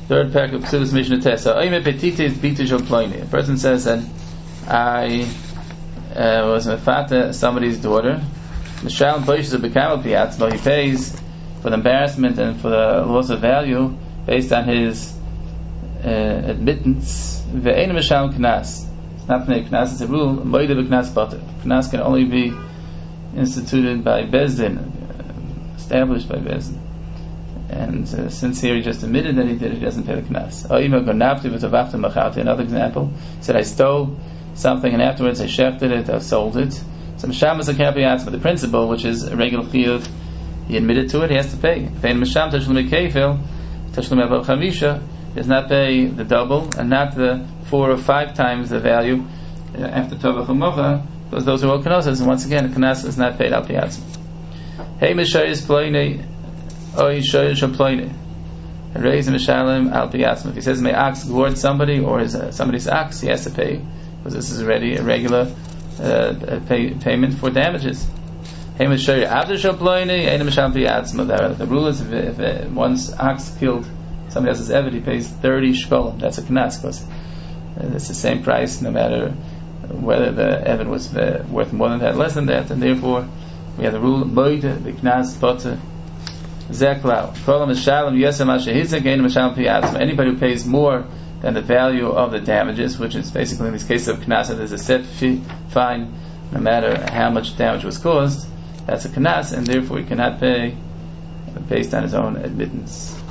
Third parak of Ksubas Mishnah Tessa. A person says that I was mefata somebody's daughter. Mishal Boishes Bekamal Piatz, but he pays for the embarrassment and for the loss of value based on his admittance. Ve'ein Mishal Knas. It's not Knas, it's a rule. Moide B'Knas Bater. Knas can only be instituted by Bezdin, established by Bezdin. And since here he just admitted that he did it, he doesn't pay the knas. Another example, he said I stole something and afterwards I shefted it, I sold it. So Mishamas but the principle, which is a regular chiyuv, he admitted to it, he has to pay. He does not pay the double and not the 4 or 5 times the value after Tovach U'Mocha, because those are all knossos, and once again the knas is not paid al piatzma. Hey Mishayis Ploine Oy Shoyish Ploine. Raise Mishalim al piatzma. If he says may ox gored somebody or is somebody's ox, he has to pay, because this is already a regular payment for damages. Hey Mishayi after Shoploine Ein Mishal piatzma. The rule is if one's ox killed somebody else's eved, he pays 30 shkolim. That's a knas, because it's the same price no matter whether the eved was worth more than that, less than that, and therefore we have the rule moide the knas potter zeklau. Anybody who pays more than the value of the damages, which is basically in this case of knas, there's a set fine no matter how much damage was caused, that's a knas, and therefore he cannot pay based on his own admittance.